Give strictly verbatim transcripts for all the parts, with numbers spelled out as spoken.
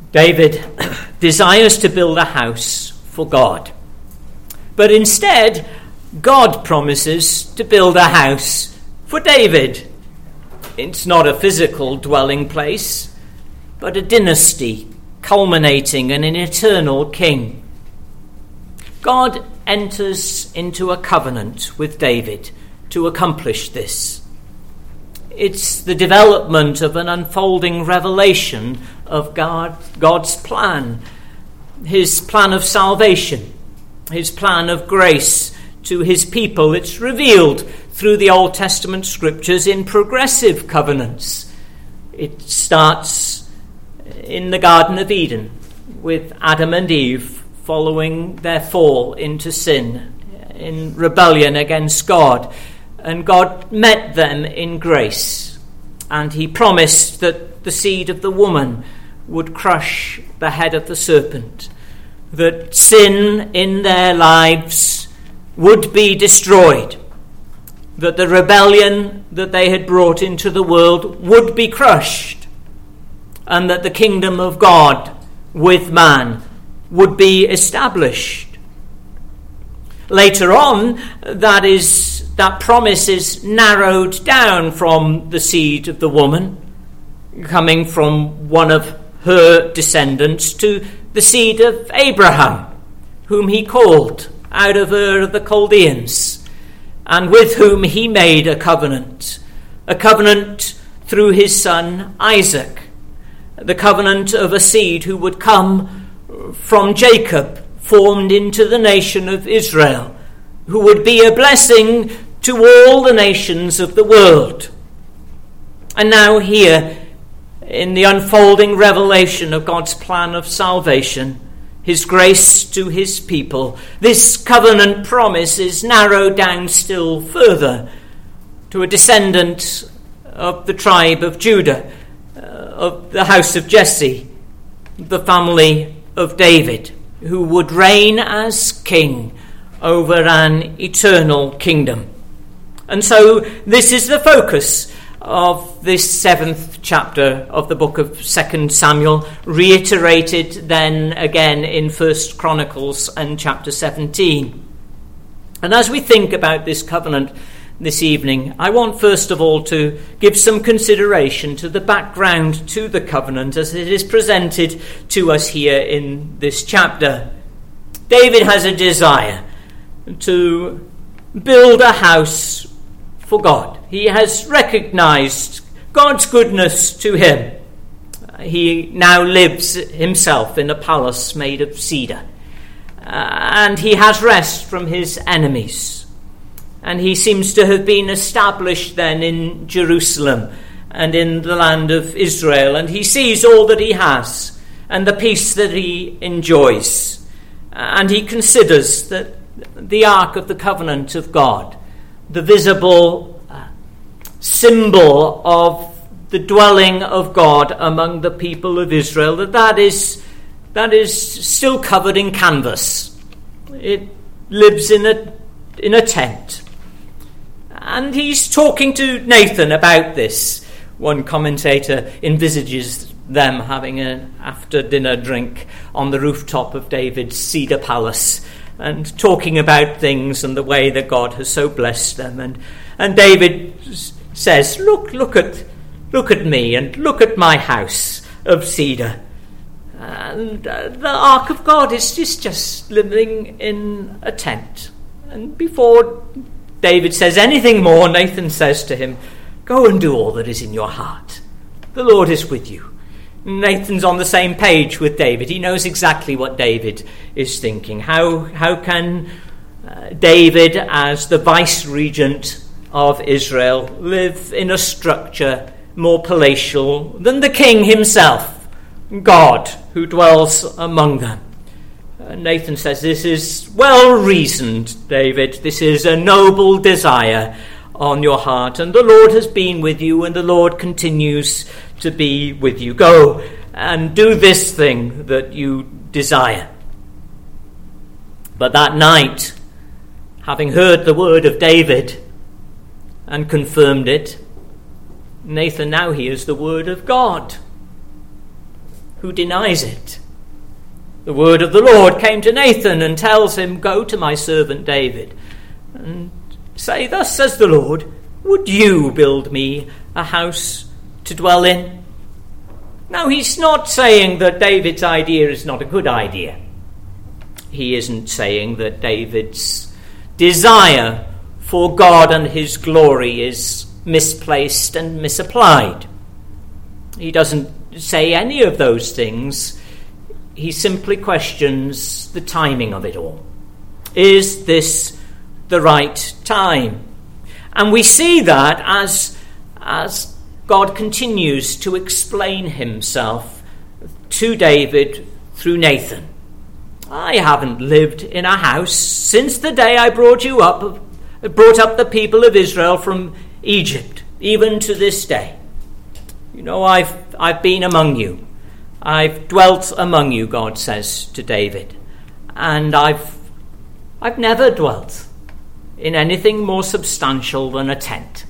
David desires to build a house for God. But instead, God promises to build a house for David. It's not a physical dwelling place, but a dynasty culminating in an eternal king. God enters into a covenant with David to accomplish this. It's the development of an unfolding revelation of God, God's plan, his plan of salvation, his plan of grace to his people. It's revealed through the Old Testament scriptures in progressive covenants. It starts in the Garden of Eden with Adam and Eve following their fall into sin, in rebellion against God. And God met them in grace. And he promised that the seed of the woman would crush the head of the serpent, that sin in their lives would be destroyed, that the rebellion that they had brought into the world would be crushed, and that the kingdom of God with man would be established. Later on, that is, that promise is narrowed down from the seed of the woman, coming from one of her descendants, to the seed of Abraham, whom he called out of Ur of the Chaldeans, and with whom he made a covenant, a covenant through his son Isaac, the covenant of a seed who would come from Jacob, formed into the nation of Israel, who would be a blessing to all the nations of the world. And now here, in the unfolding revelation of God's plan of salvation, his grace to his people, this covenant promise is narrowed down still further to a descendant of the tribe of Judah, uh, of the house of Jesse, the family of David, who would reign as king over an eternal kingdom. And so this is the focus of this seventh chapter of the book of Second Samuel, reiterated then again in First Chronicles and chapter seventeen. And as we think about this covenant this evening, I want first of all to give some consideration to the background to the covenant as it is presented to us here in this chapter. David has a desire to build a house for God. He has recognized God's goodness to him. He now lives himself in a palace made of cedar. Uh, and he has rest from his enemies. And he seems to have been established then in Jerusalem and in the land of Israel. And he sees all that he has and the peace that he enjoys. And he considers that the Ark of the Covenant of God, the visible uh, symbol of the dwelling of God among the people of Israel, that that is, that is still covered in canvas. It lives in a, in a tent. And he's talking to Nathan about this. One commentator envisages them having an after-dinner drink on the rooftop of David's cedar palace and talking about things and the way that God has so blessed them. And and David says, look, look at, look at me and look at my house of cedar. And uh, the Ark of God is just, just living in a tent. And before David says anything more, Nathan says to him, go and do all that is in your heart. The Lord is with you. Nathan's on the same page with David. He knows exactly what David is thinking. How, how can uh, David, as the vice-regent of Israel, live in a structure more palatial than the king himself, God, who dwells among them? And Nathan says, this is well-reasoned, David. This is a noble desire on your heart, and the Lord has been with you, and the Lord continues to be with you. Go and do this thing that you desire. But that night, having heard the word of David and confirmed it, Nathan now hears the word of God. who denies it. The word of the Lord came to Nathan and tells him, "Go to my servant David and say, 'Thus says the Lord, would you build me a house to dwell in?'" Now, he's not saying that David's idea is not a good idea. He isn't saying that David's desire for God and his glory is misplaced and misapplied. He doesn't say any of those things. He simply questions the timing of it all. Is this the right time? And we see that as, as God continues to explain himself to David through Nathan. "I haven't lived in a house since the day I brought you up, brought up the people of Israel from Egypt, even to this day. You know, I've I've been among you. I've dwelt among you," God says to David. "And I've I've never dwelt in anything more substantial than a tent.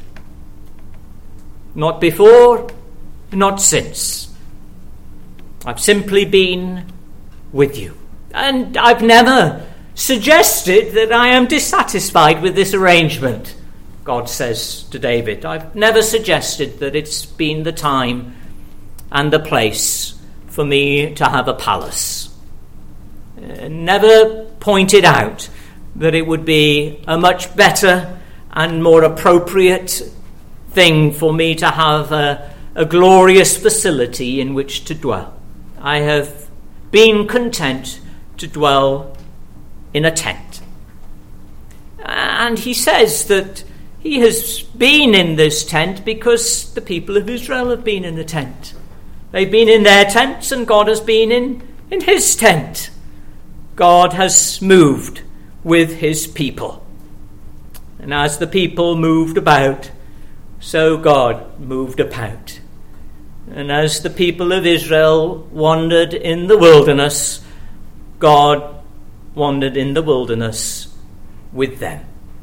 Not before, not since. I've simply been with you. And I've never suggested that I am dissatisfied with this arrangement," God says to David. "I've never suggested that it's been the time and the place for me to have a palace. Uh, never pointed out that it would be a much better and more appropriate thing for me to have a, a glorious facility in which to dwell. I have been content to dwell in a tent." And he says that he has been in this tent because the people of Israel have been in the tent. They've been in their tents and God has been in, in his tent. God has moved with his people. And as the people moved about, so God moved about. And as the people of Israel wandered in the wilderness, God wandered in the wilderness with them.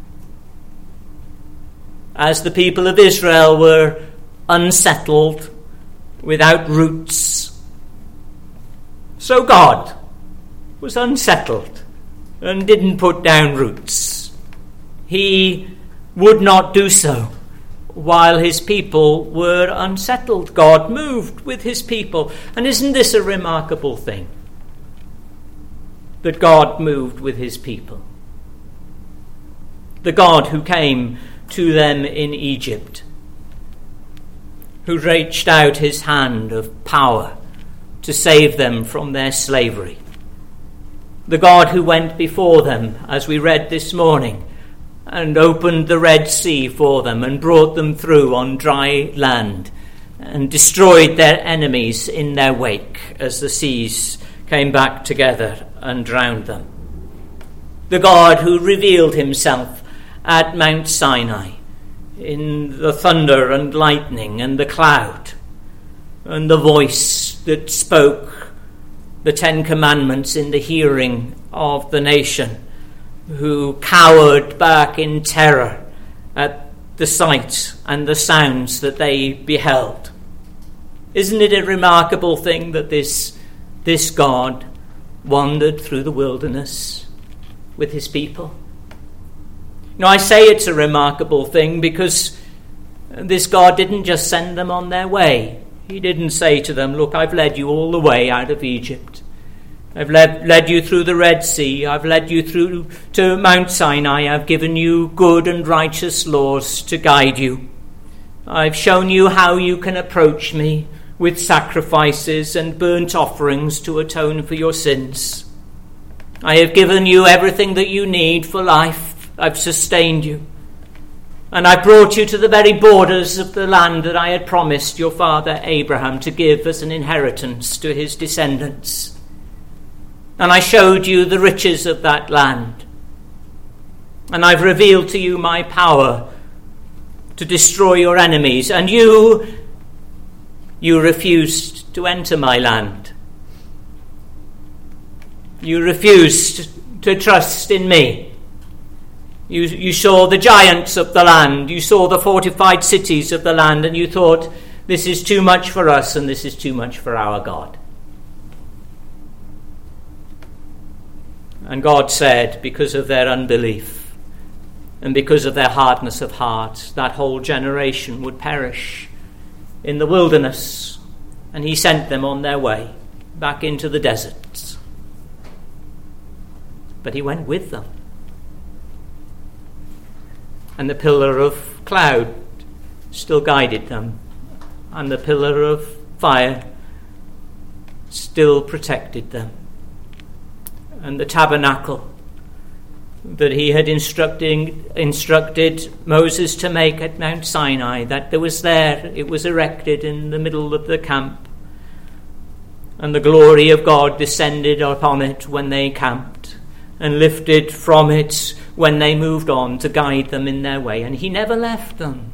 As the people of Israel were unsettled, without roots, so God was unsettled and didn't put down roots. He would not do so while his people were unsettled. God moved with his people. And isn't this a remarkable thing? That God moved with his people. The God who came to them in Egypt, who reached out his hand of power to save them from their slavery. The God who went before them, as we read this morning, and opened the Red Sea for them and brought them through on dry land and destroyed their enemies in their wake as the seas came back together and drowned them. The God who revealed himself at Mount Sinai in the thunder and lightning and the cloud and the voice that spoke the Ten Commandments in the hearing of the nation, who cowered back in terror at the sight and the sounds that they beheld. Isn't it a remarkable thing that this, this God wandered through the wilderness with his people? Now, I say it's a remarkable thing because this God didn't just send them on their way. He didn't say to them, "Look, I've led you all the way out of Egypt. I've led, led you through the Red Sea. I've led you through to Mount Sinai. I've given you good and righteous laws to guide you. I've shown you how you can approach me with sacrifices and burnt offerings to atone for your sins. I have given you everything that you need for life. I've sustained you. And I brought you to the very borders of the land that I had promised your father Abraham to give as an inheritance to his descendants. And I showed you the riches of that land. And I've revealed to you my power to destroy your enemies. And you, you refused to enter my land. You refused to trust in me. You, you saw the giants of the land. You saw the fortified cities of the land. And you thought, this is too much for us and this is too much for our God. And God said, because of their unbelief and because of their hardness of heart, that whole generation would perish in the wilderness. And he sent them on their way back into the deserts. But he went with them. And the pillar of cloud still guided them, and the pillar of fire still protected them. And the tabernacle that he had instructing, instructed Moses to make at Mount Sinai, that there was there, it was erected in the middle of the camp, and the glory of God descended upon it when they camped, and lifted from it when they moved on to guide them in their way. And he never left them.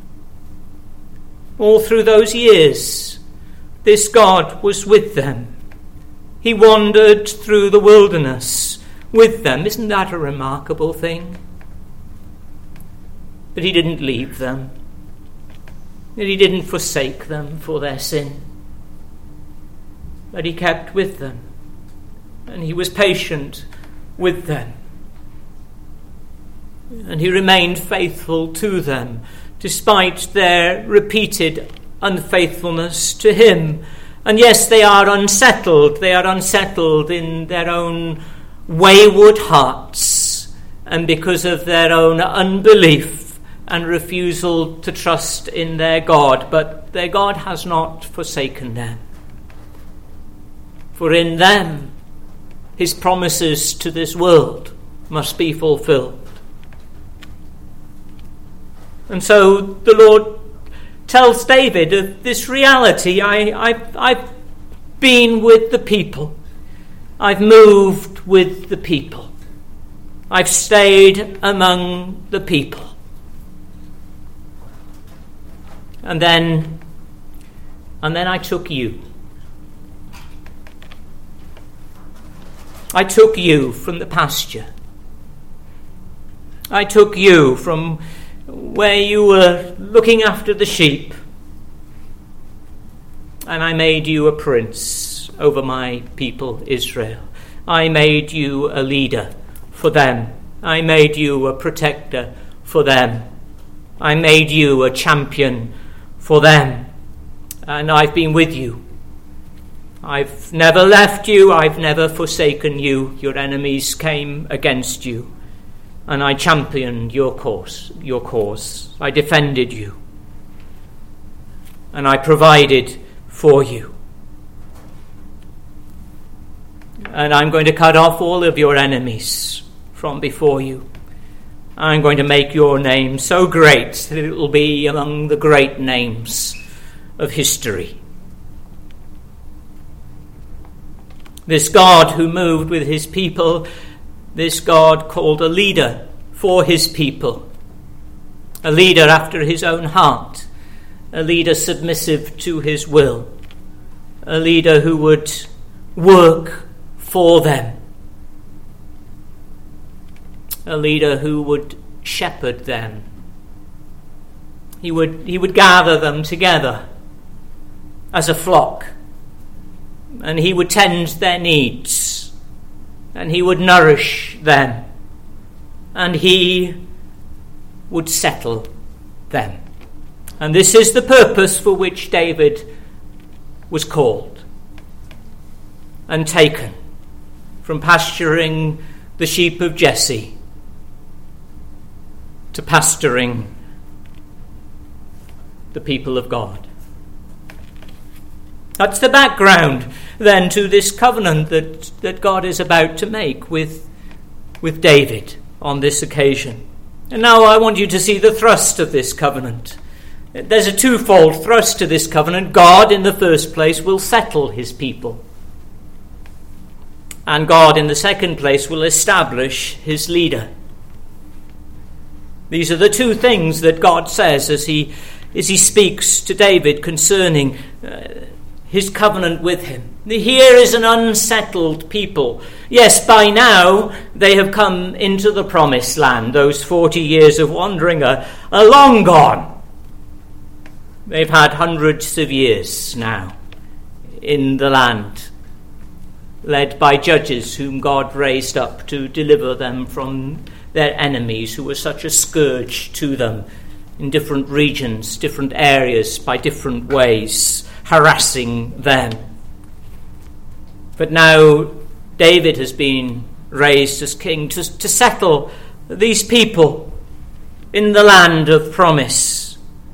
All through those years, this God was with them. He wandered through the wilderness with them. Isn't that a remarkable thing? But he didn't leave them. That he didn't forsake them for their sin. But he kept with them. And he was patient with them. And he remained faithful to them, despite their repeated unfaithfulness to him. And yes, they are unsettled. They are unsettled in their own wayward hearts, and because of their own unbelief and refusal to trust in their God. But their God has not forsaken them. For in them, his promises to this world must be fulfilled. And so the Lord tells David of this reality. I, I, I've been with the people. I've moved with the people. I've stayed among the people. And then, and then I took you. I took you from the pasture. I took you from where you were looking after the sheep, and I made you a prince over my people Israel. I made you a leader for them. I made you a protector for them. I made you a champion for them. And I've been with you. I've never left you. I've never forsaken you. Your enemies came against you, and I championed your cause, your cause. I defended you, and I provided for you. And I'm going to cut off all of your enemies from before you. I'm going to make your name so great that it will be among the great names of history. This God who moved with his people, this God called a leader for his people, a leader after his own heart, a leader submissive to his will, a leader who would work for them, a leader who would shepherd them. He would, he would gather them together as a flock, and he would tend their needs, and he would nourish them, and he would settle them. And this is the purpose for which David was called and taken from pasturing the sheep of Jesse to pastoring the people of God. That's the background then to this covenant that, that God is about to make with, with David on this occasion. And now I want you to see the thrust of this covenant. There's a twofold thrust to this covenant. God, in the first place, will settle his people. And God, in the second place, will establish his leader. These are the two things that God says as he, as he speaks to David concerning uh, his covenant with him. Here is an unsettled people. Yes, by now they have come into the promised land. Those forty years of wandering are, are long gone. They've had hundreds of years now in the land. led by judges whom God raised up to deliver them from their enemies who were such a scourge to them in different regions, different areas, by different ways, harassing them. But now David has been raised as king to, to settle these people in the land of promise.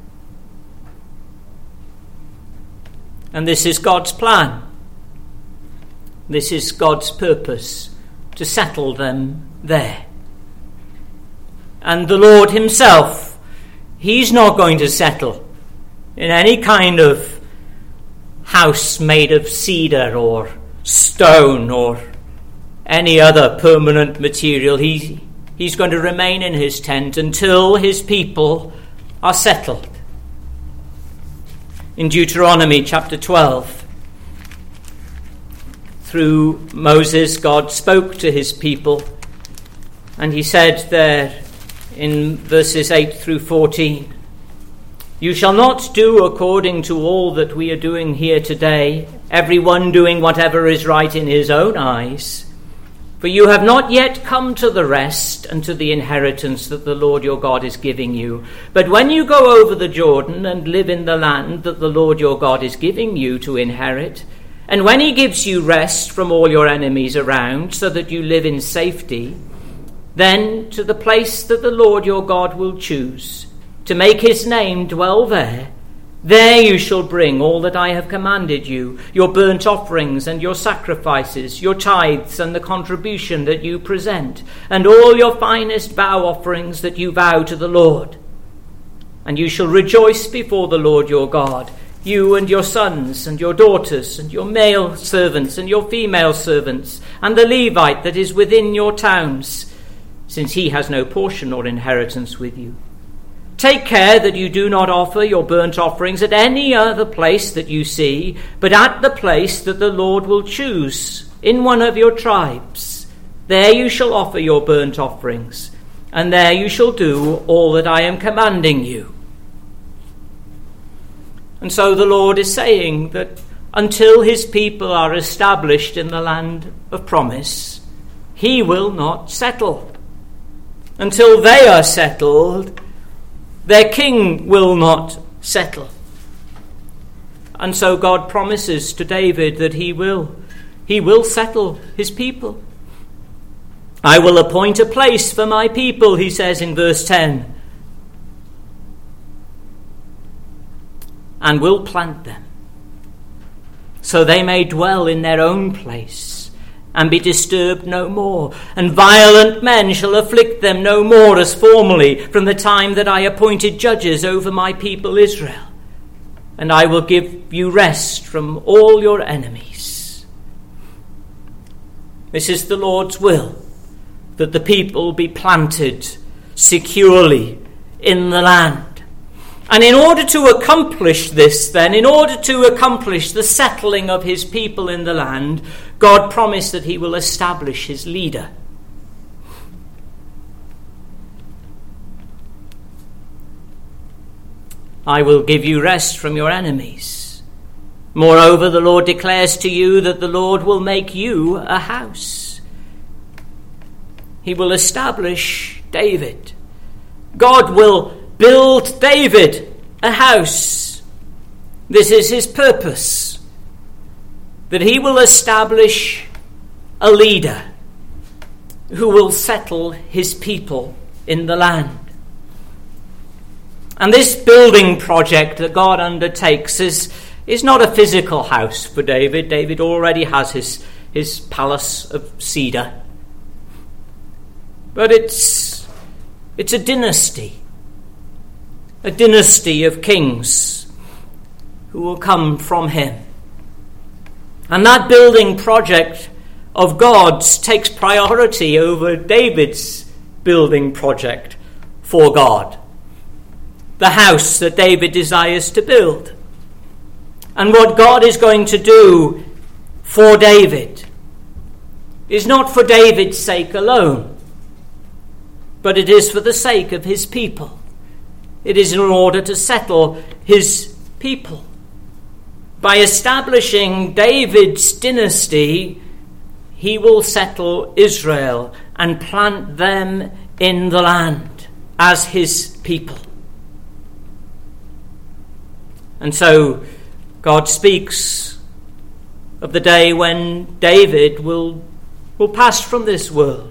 And this is God's plan. This is God's purpose, to settle them there. And the Lord himself, he's not going to settle in any kind of house made of cedar or stone or any other permanent material. He, he's going to remain in his tent until his people are settled. In Deuteronomy chapter twelve, through Moses, God spoke to his people, and he said there in verses eight through fourteen, "You shall not do according to all that we are doing here today, everyone doing whatever is right in his own eyes. For you have not yet come to the rest and to the inheritance that the Lord your God is giving you. But when you go over the Jordan and live in the land that the Lord your God is giving you to inherit, and when he gives you rest from all your enemies around, so that you live in safety, then to the place that the Lord your God will choose, to make his name dwell there, there you shall bring all that I have commanded you, your burnt offerings and your sacrifices, your tithes and the contribution that you present, and all your finest vow offerings that you vow to the Lord. And you shall rejoice before the Lord your God, you and your sons and your daughters and your male servants and your female servants, and the Levite that is within your towns, since he has no portion or inheritance with you. Take care that you do not offer your burnt offerings at any other place that you see, but at the place that the Lord will choose in one of your tribes. There you shall offer your burnt offerings, and there you shall do all that I am commanding you." And so the Lord is saying that until his people are established in the land of promise, he will not settle. Until they are settled, their king will not settle. And so God promises to David that he will. He will settle his people. "I will appoint a place for my people," he says in verse ten, "and will plant them, so they may dwell in their own place, and be disturbed no more. And violent men shall afflict them no more as formerly, from the time that I appointed judges over my people Israel. And I will give you rest from all your enemies." This is the Lord's will, that the people be planted securely in the land. And in order to accomplish this then, in order to accomplish the settling of his people in the land, God promised that he will establish his leader. "I will give you rest from your enemies. Moreover, the Lord declares to you that the Lord will make you a house." He will establish David. God will build David a house. This is his purpose, that he will establish a leader who will settle his people in the land. And this building project that God undertakes is, is not a physical house for David. David already has his, his palace of cedar. But it's, it's a dynasty. A dynasty of kings who will come from him. And that building project of God's takes priority over David's building project for God. The house that David desires to build. And what God is going to do for David is not for David's sake alone, but it is for the sake of his people. It is in order to settle his people. By establishing David's dynasty, he will settle Israel and plant them in the land as his people. And so God speaks of the day when David will, will pass from this world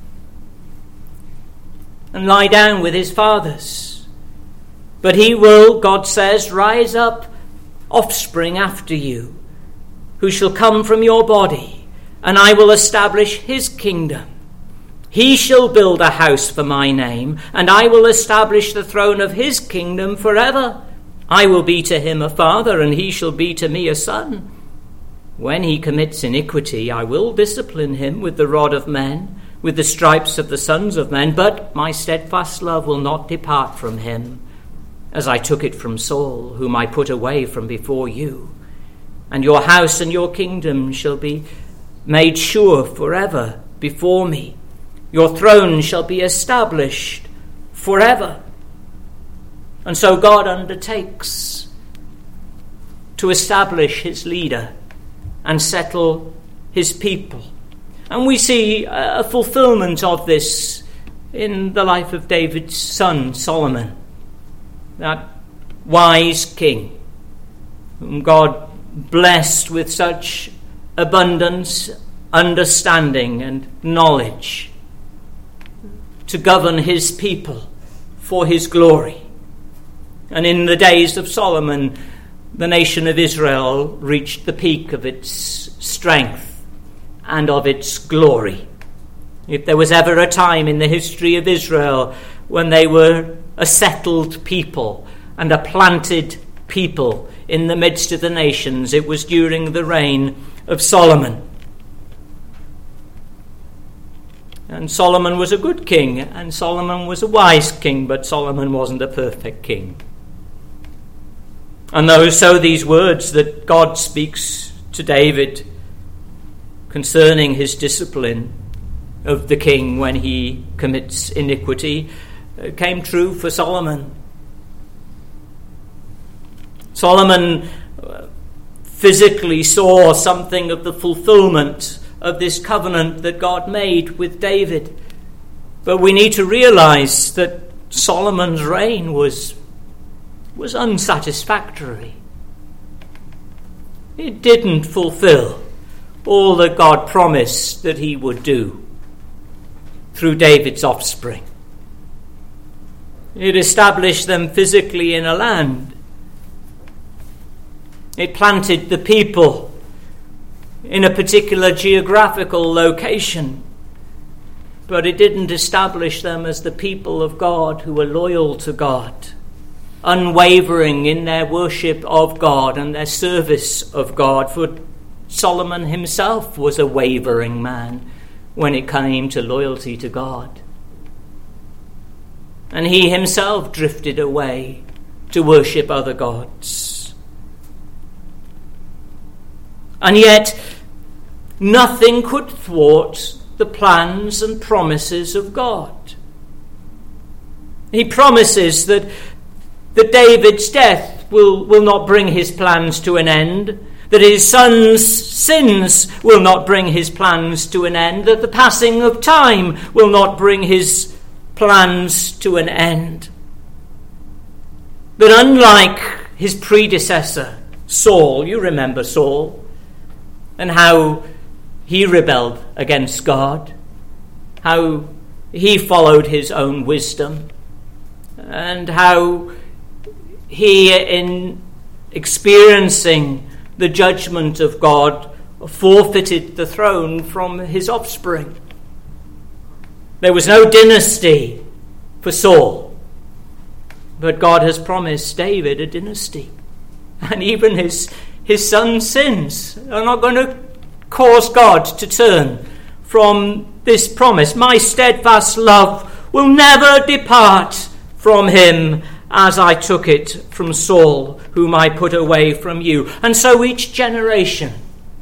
and lie down with his fathers. But he will, God says, rise up offspring after you, who shall come from your body, and I will establish his kingdom. He shall build a house for my name, and I will establish the throne of his kingdom forever. I will be to him a father, and he shall be to me a son. When he commits iniquity, I will discipline him with the rod of men, with the stripes of the sons of men, but my steadfast love will not depart from him, as I took it from Saul, whom I put away from before you. And your house and your kingdom shall be made sure forever before me. Your throne shall be established forever. And so God undertakes to establish his leader and settle his people. And we see a fulfillment of this in the life of David's son, Solomon, that wise king, whom God blessed with such abundance, understanding, and knowledge to govern his people for his glory. And in the days of Solomon, the nation of Israel reached the peak of its strength and of its glory. If there was ever a time in the history of Israel when they were a settled people and a planted people in the midst of the nations, it was during the reign of Solomon. And Solomon was a good king, and Solomon was a wise king, but Solomon wasn't a perfect king. And those, so these words that God speaks to David concerning his discipline of the king when he commits iniquity came true for Solomon. Solomon physically saw something of the fulfillment of this covenant that God made with David. But we need to realize that Solomon's reign was, was unsatisfactory. It didn't fulfill all that God promised that he would do through David's offspring. It established them physically in a land. It planted the people in a particular geographical location, but it didn't establish them as the people of God who were loyal to God, unwavering in their worship of God and their service of God. For Solomon himself was a wavering man when it came to loyalty to God. And he himself drifted away to worship other gods. And yet, nothing could thwart the plans and promises of God. He promises that, that David's death will, will not bring his plans to an end, that his son's sins will not bring his plans to an end, that the passing of time will not bring his plans to an end. But unlike his predecessor, Saul, you remember Saul, and how he rebelled against God, how he followed his own wisdom, and how he, in experiencing the judgment of God, forfeited the throne from his offspring. There was no dynasty for Saul, but God has promised David a dynasty. And even his, his son's sins are not going to cause God to turn from this promise. My steadfast love will never depart from him, as I took it from Saul, whom I put away from you. And so each generation,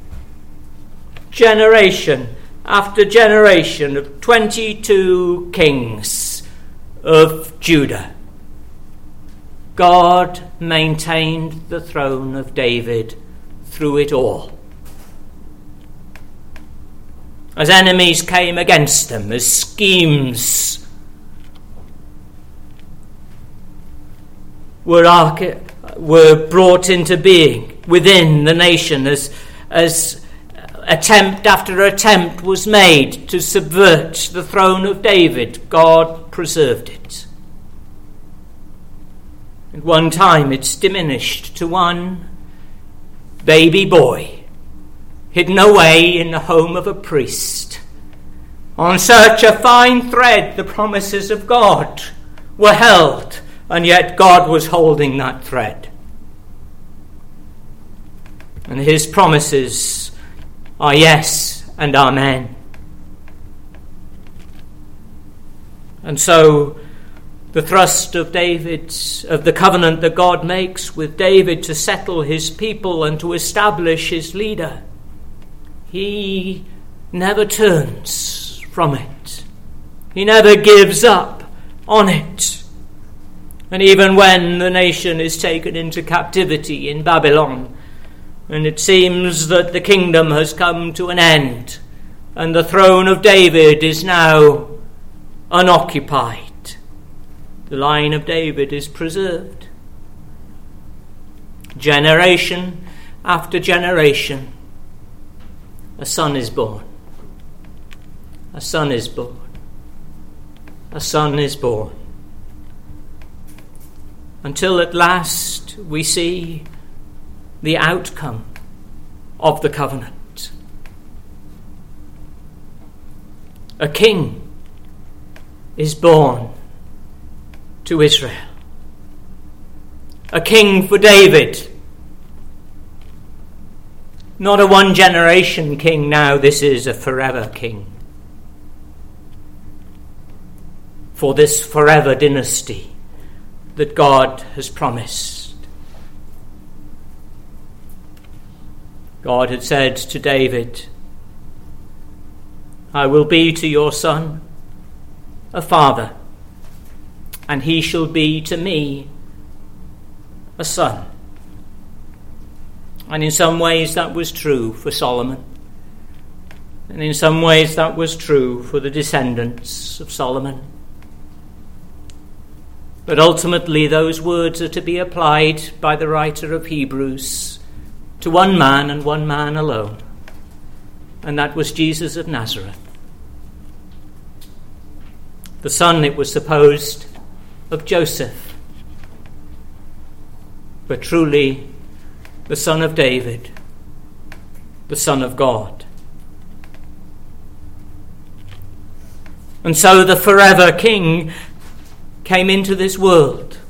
generation after generation of twenty-two kings of Judah, God maintained the throne of David through it all. as enemies came against them, as schemes were, arch- were brought into being within the nation, as, as attempt after attempt was made to subvert the throne of David, God preserved it. At one time it's diminished to one baby boy, hidden away in the home of a priest. On such a fine thread the promises of God were held, and yet God was holding that thread. And his promises are yes and amen. And so the thrust of David's, of the covenant that God makes with David to settle his people and to establish his leader, he never turns from it. He never gives up on it. And even when the nation is taken into captivity in Babylon, and it seems that the kingdom has come to an end, and the throne of David is now unoccupied, the line of David is preserved. Generation after generation, a son is born. A son is born. A son is born. Until at last we see the outcome of the covenant. A king is born to Israel. A king for David. Not a one generation king now, this is a forever king. For this forever dynasty that God has promised. God had said to David, I will be to your son a father, and he shall be to me a son. And in some ways that was true for Solomon. And in some ways that was true for the descendants of Solomon. But ultimately those words are to be applied by the writer of Hebrews to one man and one man alone. And that was Jesus of Nazareth. The son, it was supposed, of Joseph, but truly the son of David, the Son of God. And so the forever king came into this world.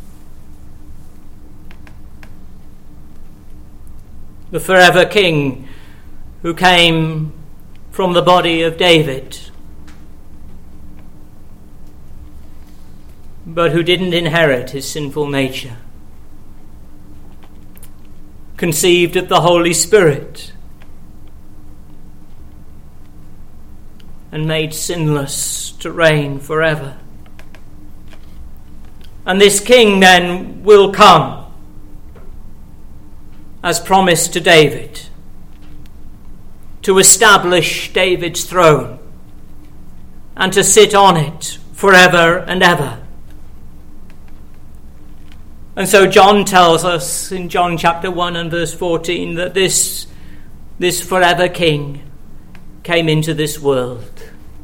The forever king who came from the body of David, but who didn't inherit his sinful nature. Conceived of the Holy Spirit and made sinless to reign forever. And this king then will come as promised to David to establish David's throne and to sit on it forever and ever. And so John tells us in John chapter one and verse fourteen that this, this forever king came into this world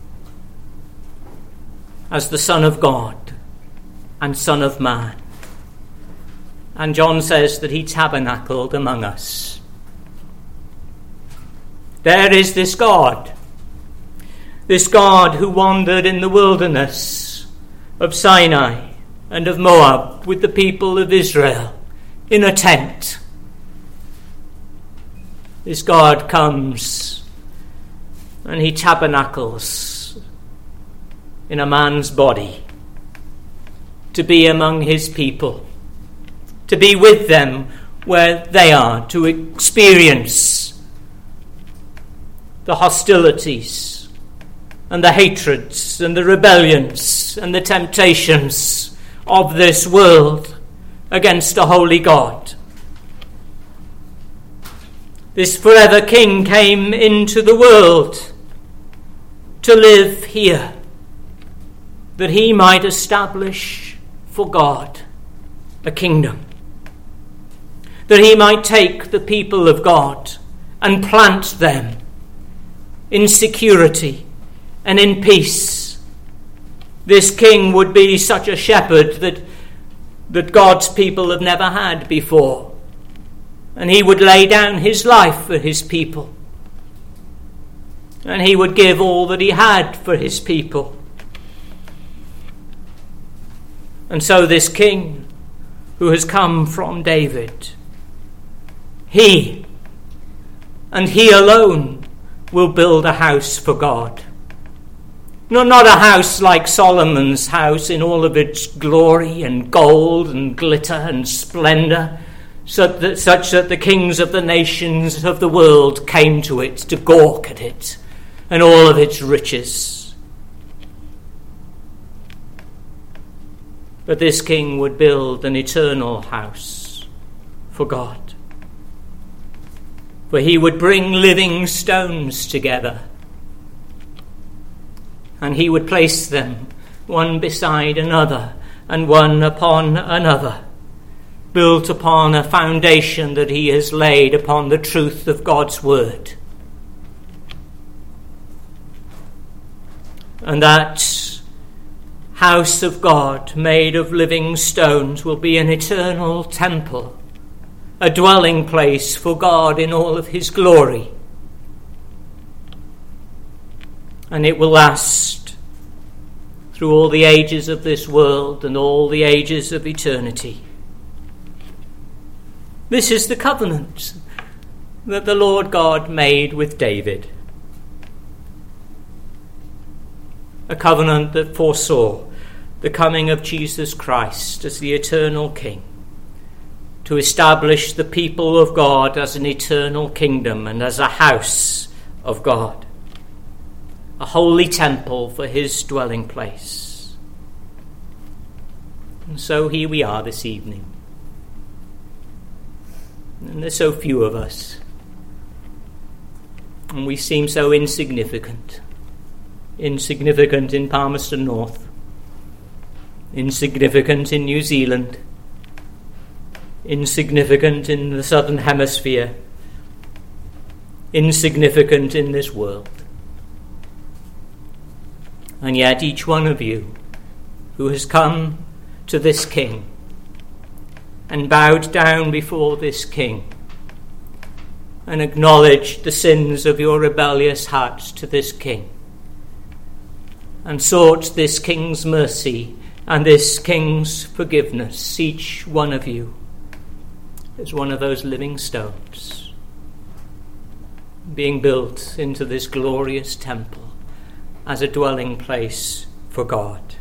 as the Son of God and Son of Man. And John says that he tabernacled among us. There is this God, this God who wandered in the wilderness of Sinai and of Moab with the people of Israel in a tent. This God comes and he tabernacles in a man's body to be among his people, to be with them where they are, to experience the hostilities and the hatreds and the rebellions and the temptations of this world against a holy God. This forever king came into the world to live here, that he might establish for God a kingdom, that he might take the people of God and plant them in security and in peace. This king would be such a shepherd that, that God's people have never had before, and he would lay down his life for his people, and he would give all that he had for his people. And so this king who has come from David, he and he alone will build a house for God. No, not a house like Solomon's house in all of its glory and gold and glitter and splendor, such that, such that the kings of the nations of the world came to it to gawk at it and all of its riches. But this king would build an eternal house for God. For he would bring living stones together, and he would place them one beside another and one upon another, built upon a foundation that he has laid upon the truth of God's word. And that house of God made of living stones will be an eternal temple, a dwelling place for God in all of his glory. And it will last through all the ages of this world and all the ages of eternity. This is the covenant that the Lord God made with David. A covenant that foresaw the coming of Jesus Christ as the eternal King, to establish the people of God as an eternal kingdom and as a house of God, a holy temple for his dwelling place. And so here we are this evening. And there's so few of us, and we seem so insignificant. Insignificant in Palmerston North, insignificant in New Zealand, insignificant in the Southern Hemisphere, insignificant in this world. And yet each one of you who has come to this King and bowed down before this King and acknowledged the sins of your rebellious hearts to this King, and sought this King's mercy and this King's forgiveness, each one of you is one of those living stones being built into this glorious temple as a dwelling place for God.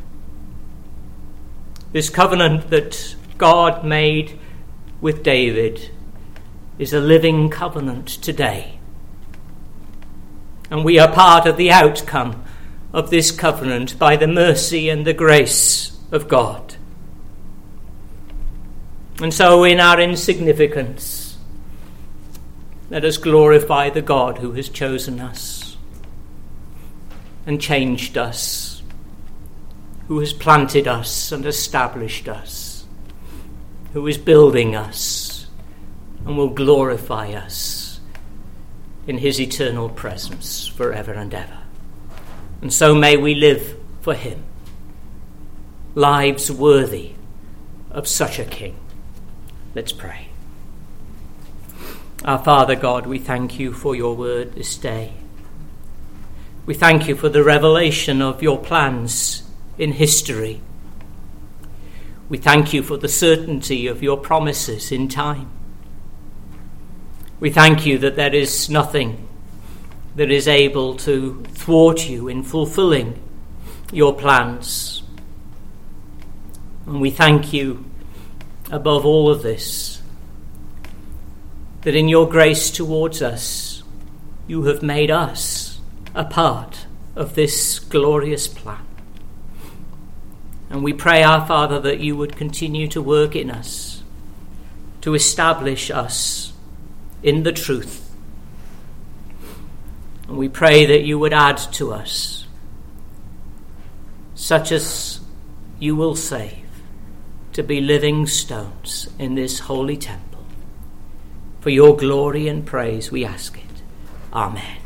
This covenant that God made with David is a living covenant today, and we are part of the outcome of this covenant by the mercy and the grace of God. And so in our insignificance, let us glorify the God who has chosen us and changed us, who has planted us and established us, who is building us and will glorify us in his eternal presence forever and ever. And so may we live for him, lives worthy of such a King. Let's pray. Our Father God, we thank you for your word this day. We thank you for the revelation of your plans in history. We thank you for the certainty of your promises in time. We thank you that there is nothing that is able to thwart you in fulfilling your plans. And we thank you, above all of this, that in your grace towards us, you have made us a part of this glorious plan. And we pray, our Father, that you would continue to work in us, to establish us in the truth. And we pray that you would add to us such as you will save, to be living stones in this holy temple. For your glory and praise we ask it. Amen.